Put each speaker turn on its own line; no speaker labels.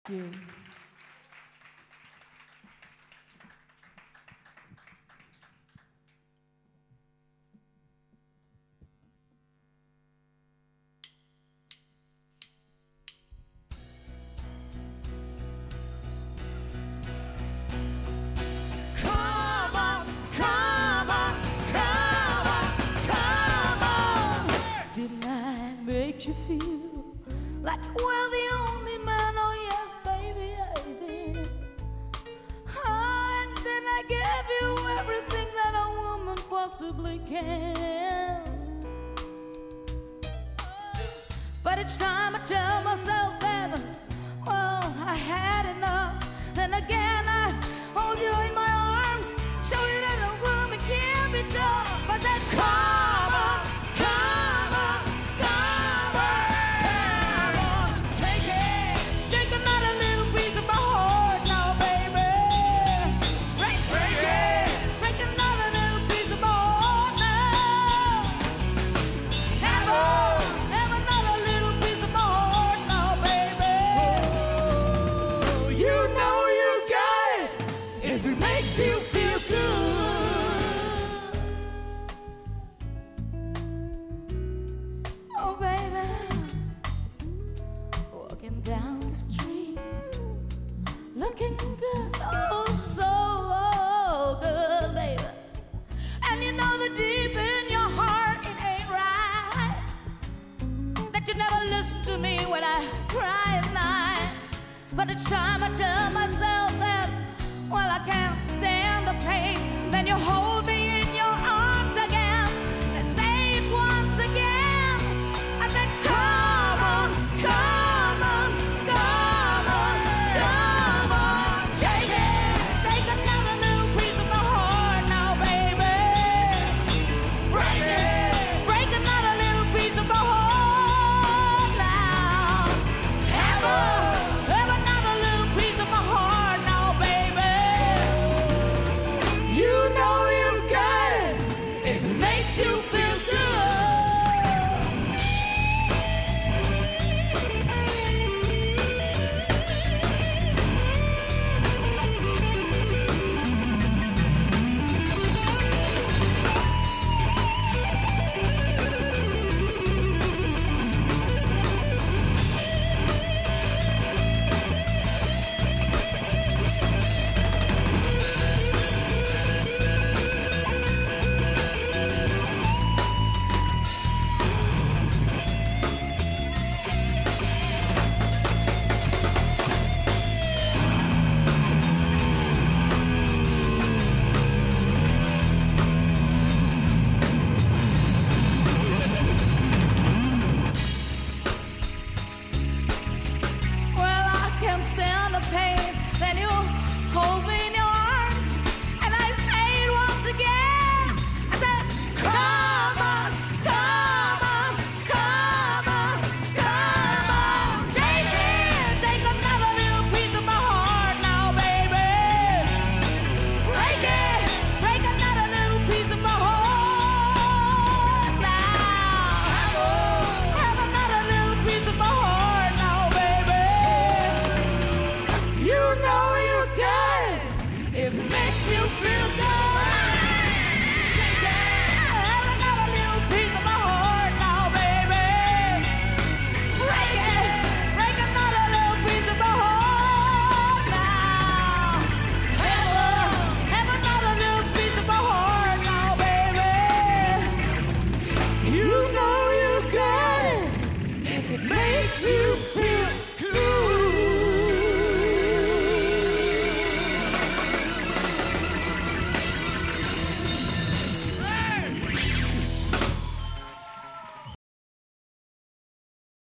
you. Makes you feel like we're the only man. Oh yes, baby, I did. And then I gave you everything that a woman possibly can. But each time I tell myself that, well, I had enough, then again I hold you in my arms, show you that a woman can be tough. I said, come on, come on. Looking good, oh so good, baby. And you know that deep in your heart it ain't right that you never listen to me when I cry at night. But each time I tell myself that, well, I can't stand the pain, then you hold me in your arms again and say it once again. I said, come on, come on, come on, come on. Take it, take another little piece of my heart now, baby. Break it, break another little piece of my heart now. Have another little piece of my heart now, baby. You know you got it if it makes you feel good. Well, I can't stand the pain, then you hold me